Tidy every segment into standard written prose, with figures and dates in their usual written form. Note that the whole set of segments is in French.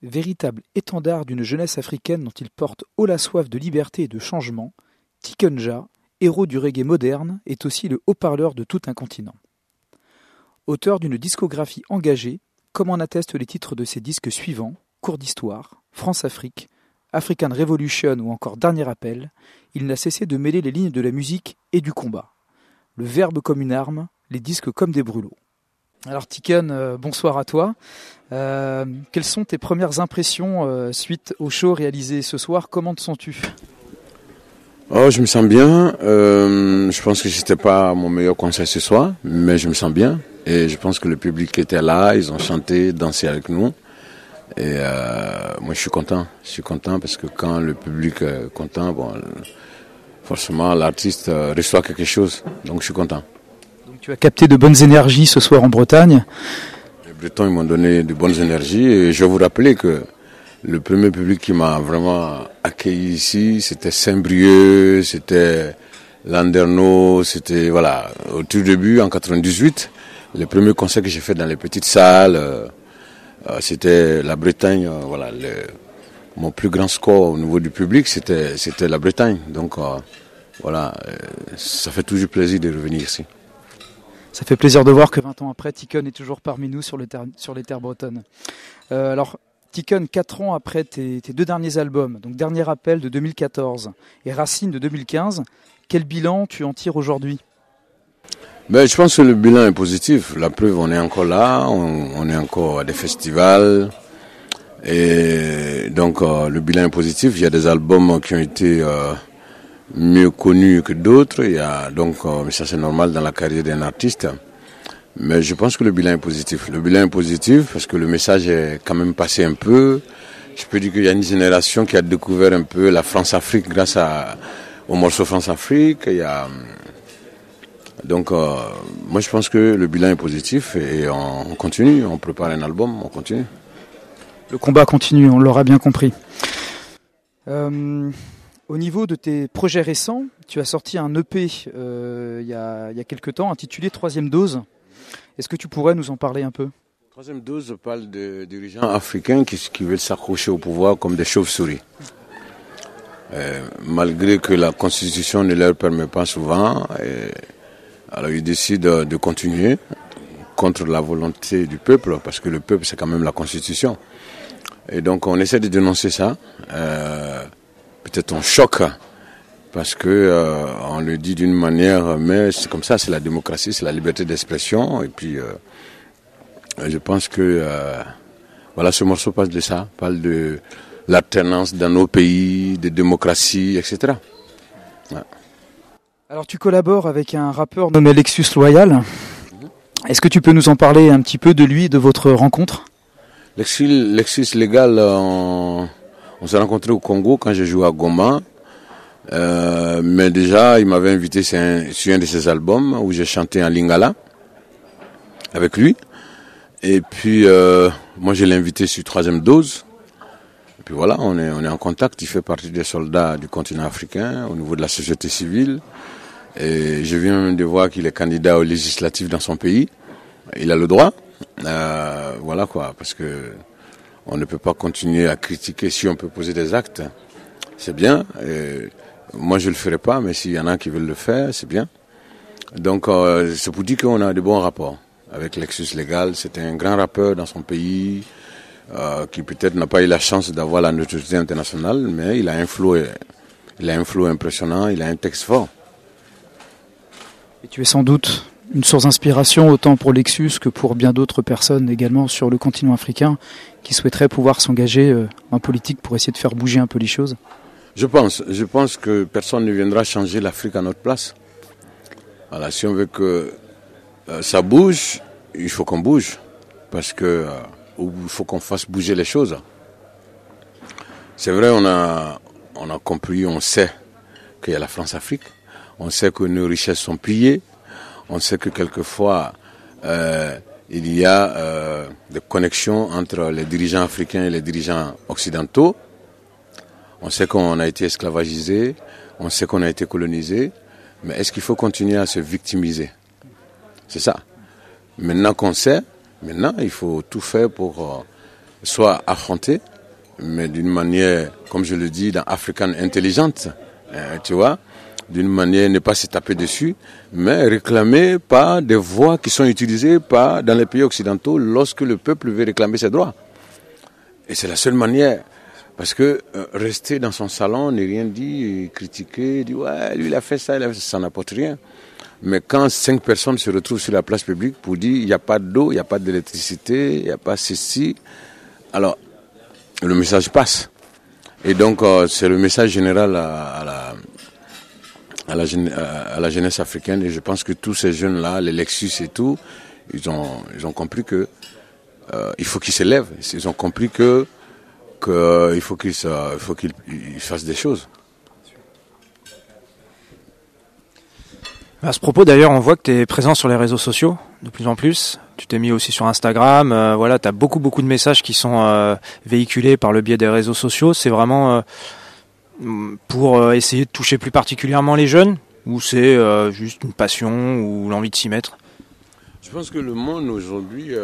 Véritable étendard d'une jeunesse africaine dont il porte haut la soif de liberté et de changement, Tiken Jah, héros du reggae moderne, est aussi le haut-parleur de tout un continent. Auteur d'une discographie engagée, comme en attestent les titres de ses disques suivants, Cours d'histoire, France-Afrique, African Revolution ou encore Dernier appel, il n'a cessé de mêler les lignes de la musique et du combat. Le verbe comme une arme, les disques comme des brûlots. Alors Tiken, bonsoir à toi. Quelles sont tes premières impressions suite au show réalisé ce soir? Comment te sens-tu? Je me sens bien. Je pense que c'était pas mon meilleur concert ce soir, mais je me sens bien. Et je pense que le public était là, ils ont chanté, dansé avec nous. Et moi je suis content. Je suis content parce que quand le public est content, forcément l'artiste reçoit quelque chose. Donc je suis content. Donc tu as capté de bonnes énergies ce soir en Bretagne. Les Bretons ils m'ont donné de bonnes énergies et je vais vous rappeler que le premier public qui m'a vraiment accueilli ici, c'était Saint-Brieuc, c'était Landerneau, c'était au tout début en 98, les premiers concerts que j'ai fait dans les petites salles, c'était la Bretagne, mon plus grand score au niveau du public, c'était la Bretagne. Donc ça fait toujours plaisir de revenir ici. Ça fait plaisir de voir que 20 ans après, Tiken est toujours parmi nous sur les terres bretonnes. Alors Tiken, 4 ans après tes deux derniers albums, donc Dernier appel de 2014 et Racine de 2015, quel bilan tu en tires aujourd'hui? Je pense que le bilan est positif. La preuve, on est encore là, on est encore à des festivals. Et donc le bilan est positif. Il y a des albums qui ont été mieux connus que d'autres. Mais ça c'est normal dans la carrière d'un artiste. Mais je pense que le bilan est positif. Le bilan est positif parce que le message est quand même passé un peu. Je peux dire qu'il y a une génération qui a découvert un peu la France-Afrique grâce au morceau France-Afrique. Donc moi je pense que le bilan est positif et on continue, on prépare un album, on continue. Le combat continue, on l'aura bien compris. Au niveau de tes projets récents, tu as sorti un EP il y a quelques temps intitulé Troisième dose. Est-ce que tu pourrais nous en parler un peu? Troisième dose parle de dirigeants africains qui veulent s'accrocher au pouvoir comme des chauves-souris. Malgré que la constitution ne leur permet pas souvent, alors ils décident de continuer contre la volonté du peuple, parce que le peuple c'est quand même la constitution. Et donc on essaie de dénoncer ça. Peut-être on choque, parce que on le dit d'une manière, mais c'est comme ça, c'est la démocratie, c'est la liberté d'expression. Et puis je pense que ce morceau parle de ça, parle de l'alternance dans nos pays, de démocratie, etc. Ouais. Alors tu collabores avec un rappeur nommé Lexus Loyal. Est-ce que tu peux nous en parler un petit peu de lui et de votre rencontre? Lexus Légal, on s'est rencontrés au Congo quand j'ai joué à Goma. Mais déjà, il m'avait invité sur un de ses albums où j'ai chanté en lingala avec lui. Et puis, moi, je l'ai invité sur Troisième dose. Et puis voilà, on est en contact. Il fait partie des soldats du continent africain au niveau de la société civile. Et je viens de voir qu'il est candidat aux législatives dans son pays. Il a le droit. Parce que on ne peut pas continuer à critiquer si on peut poser des actes. C'est bien. Moi, je le ferai pas, mais s'il y en a qui veulent le faire, c'est bien. Donc, c'est pour dire qu'on a de bons rapports avec Lexus Légal. C'est un grand rappeur dans son pays qui peut-être n'a pas eu la chance d'avoir la notoriété internationale, mais il a un flow impressionnant, il a un texte fort. Et tu es sans doute une source d'inspiration autant pour Lexus que pour bien d'autres personnes également sur le continent africain qui souhaiteraient pouvoir s'engager en politique pour essayer de faire bouger un peu les choses. Je pense que personne ne viendra changer l'Afrique à notre place. Voilà, si on veut que ça bouge, il faut qu'on bouge. Parce que il faut qu'on fasse bouger les choses. C'est vrai, on a compris, on sait qu'il y a la France-Afrique. On sait que nos richesses sont pillées. On sait que quelquefois, il y a des connexions entre les dirigeants africains et les dirigeants occidentaux. On sait qu'on a été esclavagisé, on sait qu'on a été colonisé, mais est-ce qu'il faut continuer à se victimiser? C'est ça. Maintenant qu'on sait, il faut tout faire pour soit affronter mais d'une manière, comme je le dis, dans African intelligente, tu vois, d'une manière ne pas se taper dessus, mais réclamer par des voies qui sont utilisées dans les pays occidentaux lorsque le peuple veut réclamer ses droits. Et c'est la seule manière. Parce que rester dans son salon, ne rien dire, critiquer, dire ouais, lui il a fait ça, ça n'apporte rien. Mais quand 5 personnes se retrouvent sur la place publique pour dire il n'y a pas d'eau, il n'y a pas d'électricité, il n'y a pas ceci, alors le message passe. Et donc c'est le message général à la jeunesse africaine. Et je pense que tous ces jeunes-là, les Lexus et tout, ils ont compris que il faut qu'ils s'élèvent. Ils ont compris qu'il faut qu'ils fassent des choses. À ce propos, d'ailleurs, on voit que tu es présent sur les réseaux sociaux de plus en plus. Tu t'es mis aussi sur Instagram. Tu as beaucoup de messages qui sont véhiculés par le biais des réseaux sociaux. C'est vraiment pour essayer de toucher plus particulièrement les jeunes, ou c'est juste une passion ou l'envie de s'y mettre? Je pense que le monde aujourd'hui,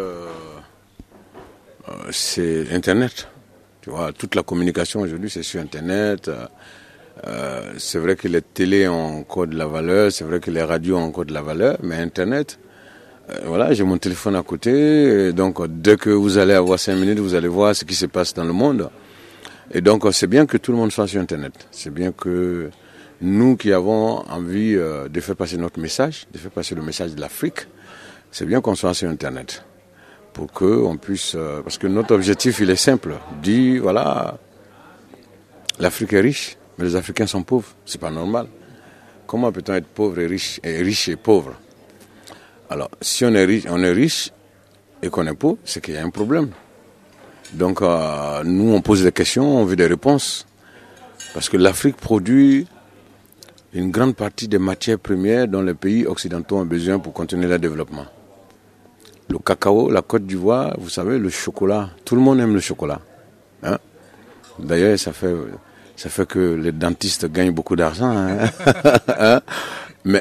c'est Internet. Tu vois, toute la communication aujourd'hui, c'est sur Internet. C'est vrai que les télés ont encore de la valeur, c'est vrai que les radios ont encore de la valeur, mais Internet, voilà, j'ai mon téléphone à côté, et donc dès que vous allez avoir 5 minutes, vous allez voir ce qui se passe dans le monde. Et donc c'est bien que tout le monde soit sur Internet. C'est bien que nous qui avons envie de faire passer notre message, de faire passer le message de l'Afrique, c'est bien qu'on soit sur Internet. Pour qu'on puisse... parce que notre objectif, il est simple. Dire, voilà, l'Afrique est riche, mais les Africains sont pauvres. C'est pas normal. Comment peut-on être pauvre et riche et pauvre? Alors, si on est riche et qu'on est pauvre, c'est qu'il y a un problème. Donc, nous, on pose des questions, on veut des réponses. Parce que l'Afrique produit une grande partie des matières premières dont les pays occidentaux ont besoin pour continuer leur développement. Le cacao, la Côte d'Ivoire, vous savez, le chocolat. Tout le monde aime le chocolat. Hein? D'ailleurs, ça fait que les dentistes gagnent beaucoup d'argent. Hein? Hein? Mais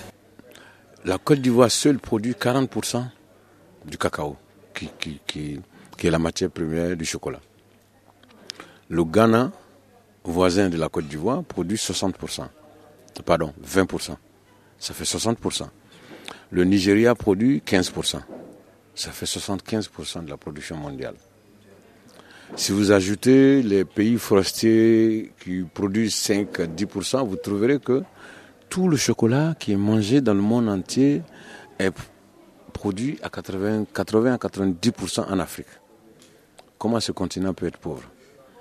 la Côte d'Ivoire seule produit 40% du cacao, qui est la matière première du chocolat. Le Ghana, voisin de la Côte d'Ivoire, produit 60%. Pardon, 20%. Ça fait 60%. Le Nigeria produit 15%. Ça fait 75% de la production mondiale. Si vous ajoutez les pays forestiers qui produisent 5 à 10%, vous trouverez que tout le chocolat qui est mangé dans le monde entier est produit à 80 à 90% en Afrique. Comment ce continent peut être pauvre?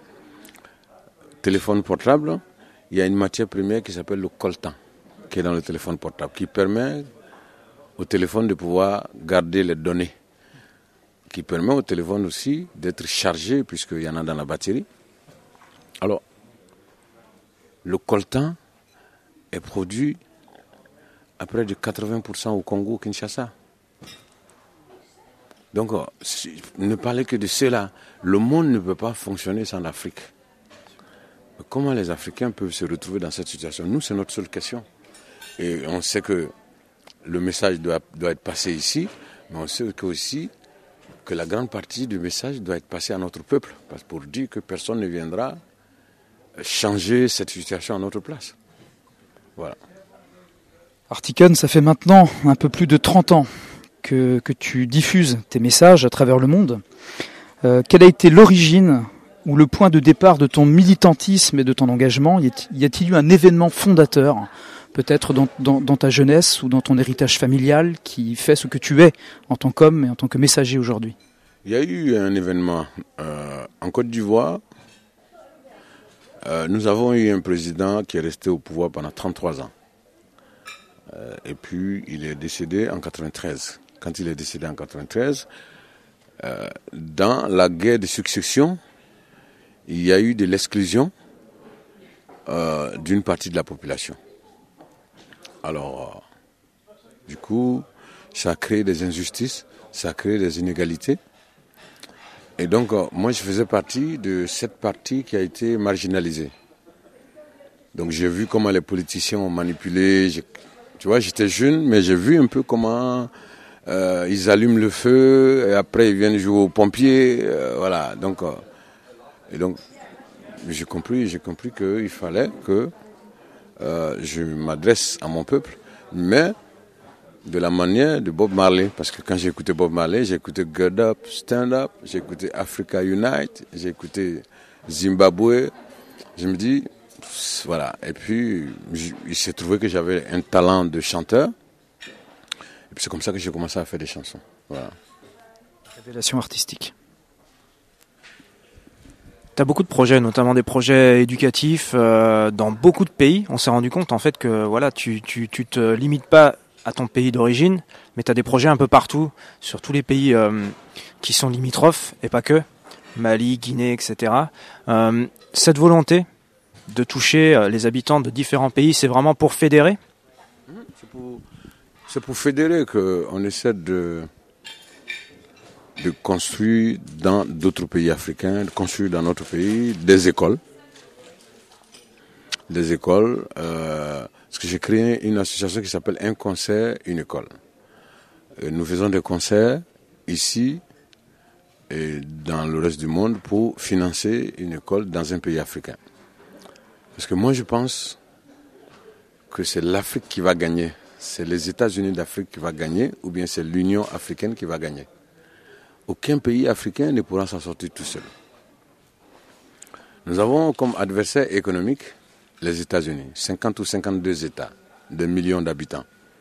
Téléphone portable, il y a une matière première qui s'appelle le coltan, qui est dans le téléphone portable, qui permet au téléphone de pouvoir garder les données, qui permet au téléphone aussi d'être chargé puisqu'il y en a dans la batterie. Alors, le coltan est produit à près de 80% au Congo, Kinshasa. Donc, ne parlez que de cela. Le monde ne peut pas fonctionner sans l'Afrique. Comment les Africains peuvent se retrouver dans cette situation? Nous, c'est notre seule question. Et on sait que le message doit être passé ici, mais on sait aussi que la grande partie du message doit être passé à notre peuple, pour dire que personne ne viendra changer cette situation à notre place. Voilà. Artikon, ça fait maintenant un peu plus de 30 ans que tu diffuses tes messages à travers le monde. Quelle a été l'origine ou le point de départ de ton militantisme et de ton engagement? Y a-t-il eu un événement fondateur, peut-être dans ta jeunesse ou dans ton héritage familial, qui fait ce que tu es en tant qu'homme et en tant que messager aujourd'hui? Il y a eu un événement en Côte d'Ivoire. Nous avons eu un président qui est resté au pouvoir pendant 33 ans. Et puis il est décédé en 93. Quand il est décédé en 93, dans la guerre de succession, il y a eu de l'exclusion d'une partie de la population. Alors, du coup, ça a créé des injustices, ça a créé des inégalités. Et donc, moi, je faisais partie de cette partie qui a été marginalisée. Donc, j'ai vu comment les politiciens ont manipulé. Tu vois, j'étais jeune, mais j'ai vu un peu comment ils allument le feu et après ils viennent jouer aux pompiers. Voilà. Donc, Et donc, j'ai compris qu'il fallait que je m'adresse à mon peuple, mais de la manière de Bob Marley. Parce que quand j'ai écouté Bob Marley, j'ai écouté Get Up, Stand Up, j'ai écouté Africa Unite, j'ai écouté Zimbabwe. Je me dis, voilà. Et puis, il s'est trouvé que j'avais un talent de chanteur. Et puis c'est comme ça que j'ai commencé à faire des chansons. Voilà. Révélation artistique. Tu as beaucoup de projets, notamment des projets éducatifs dans beaucoup de pays. On s'est rendu compte en fait que voilà, tu te limites pas à ton pays d'origine, mais tu as des projets un peu partout, sur tous les pays qui sont limitrophes, et pas que, Mali, Guinée, etc. Cette volonté de toucher les habitants de différents pays, c'est vraiment pour fédérer ? C'est pour fédérer qu'on essaie de construire dans d'autres pays africains, de construire dans notre pays des écoles. Parce que j'ai créé une association qui s'appelle Un concert, une école. Nous faisons des concerts ici et dans le reste du monde pour financer une école dans un pays africain. Parce que moi je pense que c'est l'Afrique qui va gagner. C'est les États-Unis d'Afrique qui va gagner ou bien c'est l'Union africaine qui va gagner. Aucun pays africain ne pourra s'en sortir tout seul. Nous avons comme adversaire économique les États-Unis, 50 ou 52 États, de millions d'habitants.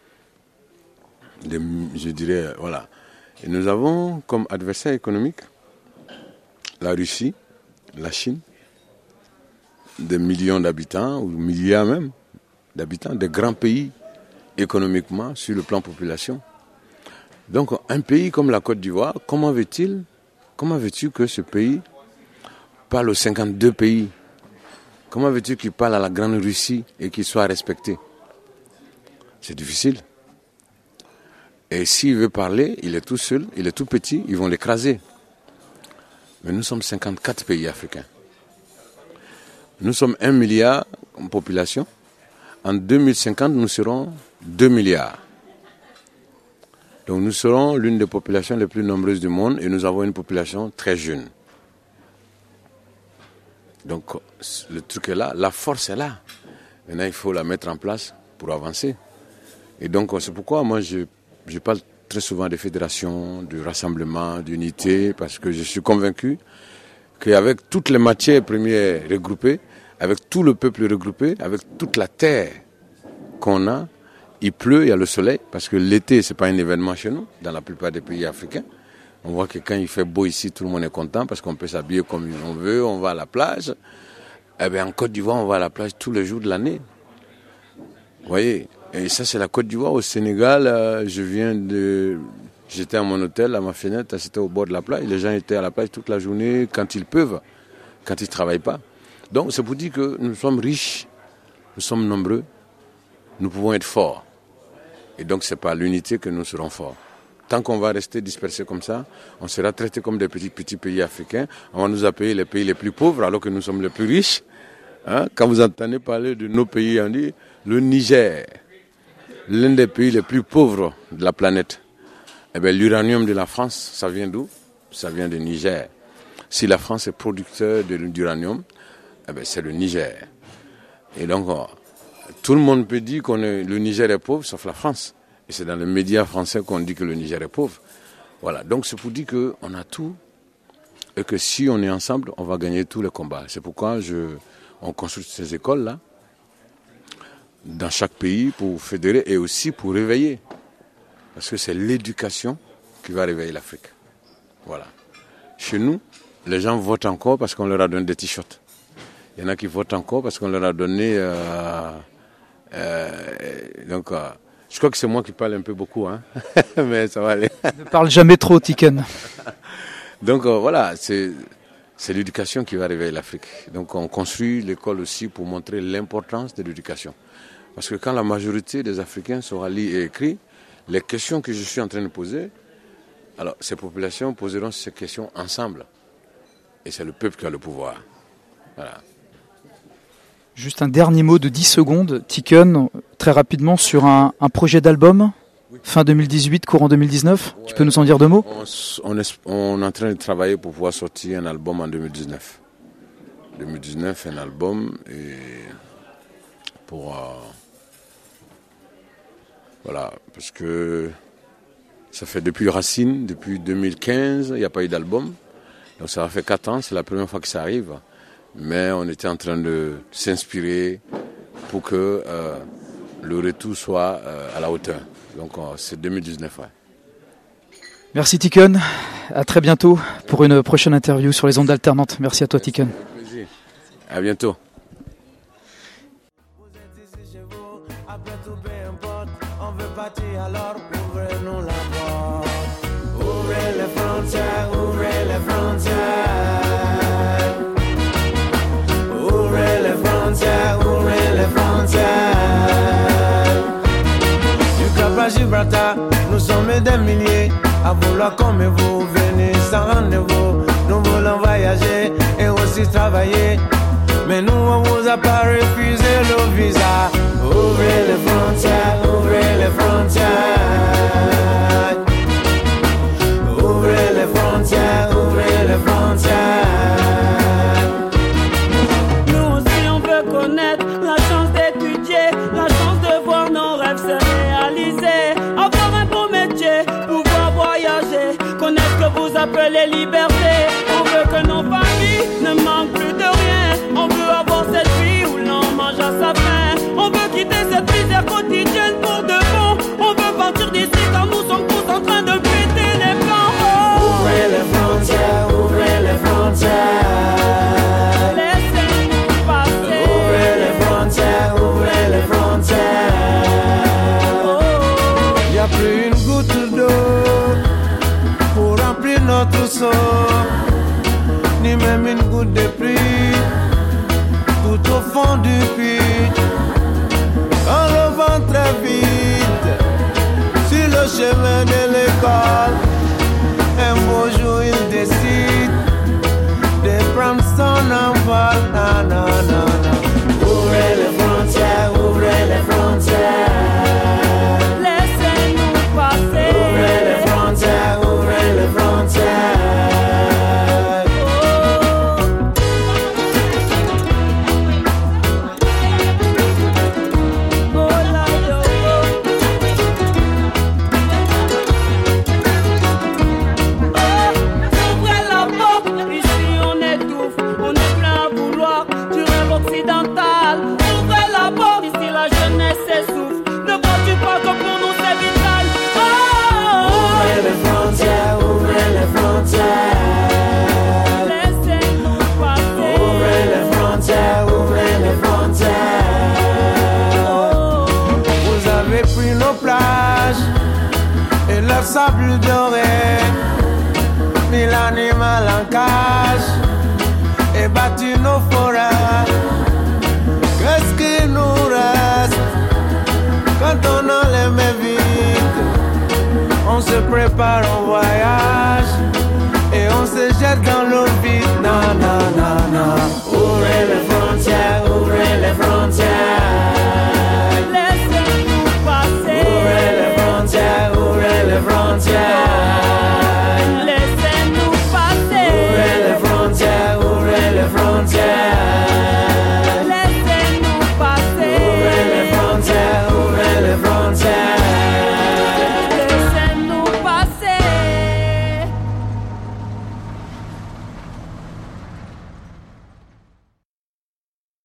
Je dirais, voilà. Et nous avons comme adversaire économique la Russie, la Chine, des millions d'habitants, ou milliards même d'habitants, des grands pays économiquement sur le plan population. Donc un pays comme la Côte d'Ivoire, comment veux-tu que ce pays parle aux 52 pays? Comment veux-tu qu'il parle à la grande Russie et qu'il soit respecté? C'est difficile. Et s'il veut parler, il est tout seul, il est tout petit, ils vont l'écraser. Mais nous sommes 54 pays africains. Nous sommes 1 milliard en population. En 2050, nous serons 2 milliards. Donc nous serons l'une des populations les plus nombreuses du monde et nous avons une population très jeune. Donc le truc est là, la force est là. Maintenant il faut la mettre en place pour avancer. Et donc c'est pourquoi moi je parle très souvent de fédération, de rassemblement, d'unité, parce que je suis convaincu qu'avec toutes les matières premières regroupées, avec tout le peuple regroupé, avec toute la terre qu'on a, il pleut, il y a le soleil, parce que l'été, ce n'est pas un événement chez nous, dans la plupart des pays africains. On voit que quand il fait beau ici, tout le monde est content, parce qu'on peut s'habiller comme on veut, on va à la plage. Eh bien, en Côte d'Ivoire, on va à la plage tous les jours de l'année. Vous voyez, et ça, c'est la Côte d'Ivoire. Au Sénégal, j'étais à mon hôtel, à ma fenêtre, c'était au bord de la plage. Les gens étaient à la plage toute la journée, quand ils peuvent, quand ils ne travaillent pas. Donc, c'est pour dire que nous sommes riches, nous sommes nombreux, nous pouvons être forts. Et donc, c'est par l'unité que nous serons forts. Tant qu'on va rester dispersés comme ça, on sera traités comme des petits pays africains. On va nous appeler les pays les plus pauvres alors que nous sommes les plus riches. Hein? Quand vous entendez parler de nos pays, on dit le Niger, l'un des pays les plus pauvres de la planète. Eh bien, l'uranium de la France, ça vient d'où? Ça vient du Niger. Si la France est producteur d'uranium, eh bien, c'est le Niger. Et donc, tout le monde peut dire que le Niger est pauvre, sauf la France. Et c'est dans les médias français qu'on dit que le Niger est pauvre. Voilà, donc c'est pour dire qu'on a tout et que si on est ensemble, on va gagner tous les combats. C'est pourquoi on construit ces écoles-là dans chaque pays pour fédérer et aussi pour réveiller. Parce que c'est l'éducation qui va réveiller l'Afrique. Voilà. Chez nous, les gens votent encore parce qu'on leur a donné des t-shirts. Il y en a qui votent encore parce qu'on leur a donné... je crois que c'est moi qui parle un peu beaucoup, hein. Mais ça va aller. Ne parle jamais trop, Tiken. Donc voilà, c'est l'éducation qui va réveiller l'Afrique. Donc on construit l'école aussi pour montrer l'importance de l'éducation. Parce que quand la majorité des Africains saura lire et écrire, les questions que je suis en train de poser, alors ces populations poseront ces questions ensemble. Et c'est le peuple qui a le pouvoir. Voilà. Juste un dernier mot de 10 secondes, Tiken, très rapidement, sur un projet d'album, fin 2018, courant 2019. Ouais, tu peux nous en dire deux mots? On est en train de travailler pour pouvoir sortir un album en 2019. 2019, un album. Et pour... voilà, parce que ça fait depuis Racine, depuis 2015, il n'y a pas eu d'album. Donc ça fait 4 ans, c'est la première fois que ça arrive. Mais on était en train de s'inspirer pour que le retour soit à la hauteur. Donc c'est 2019, ouais. Merci Tiken, à très bientôt pour une prochaine interview sur les ondes alternantes. Merci à toi Tiken. À bientôt. Alors ouvrez-nous la porte. Ouvrez les frontières, ouvrez les frontières. Ouvrez les frontières, ouvrez les frontières. Du Cap à Gibraltar, nous sommes des milliers à vouloir comme vous. Venez sans rendez-vous, nous voulons voyager et aussi travailler. Mais nous on vous a pas refusé le visa. Ouvrez les frontières, ouvrez les frontières. Ouvrez les frontières, ouvrez les frontières. Nous aussi on veut connaître la chance d'étudier, la chance de voir nos rêves se réaliser. Avoir un beau métier, pouvoir voyager, connaître ce que vous appelez liberté. On veut que nos familles ne manquent plus de rien. On veut avoir cette vie où l'on mange à sa faim. On veut quitter cette misère quotidienne pour de bon. On veut partir d'ici car nous sommes tous en train de péter les plans. Ouvrez les frontières, ouvrez les frontières. Laissez-nous passer. Ouvrez les frontières, ouvrez les frontières. Y a plus une goutte d'eau pour remplir notre seau, ni même une goutte de pluie tout au fond du puits. On revend très vite sur le chemin de l'école. Un beau jour il décide de prendre son envol. Non, non, non, non. Ouvrez les frontières, ouvrez les frontières. Laissez-nous passer. Ouvrez les frontières, ouvrez les frontières. Sable doré, mis l'animal en cage et battu nos forêts.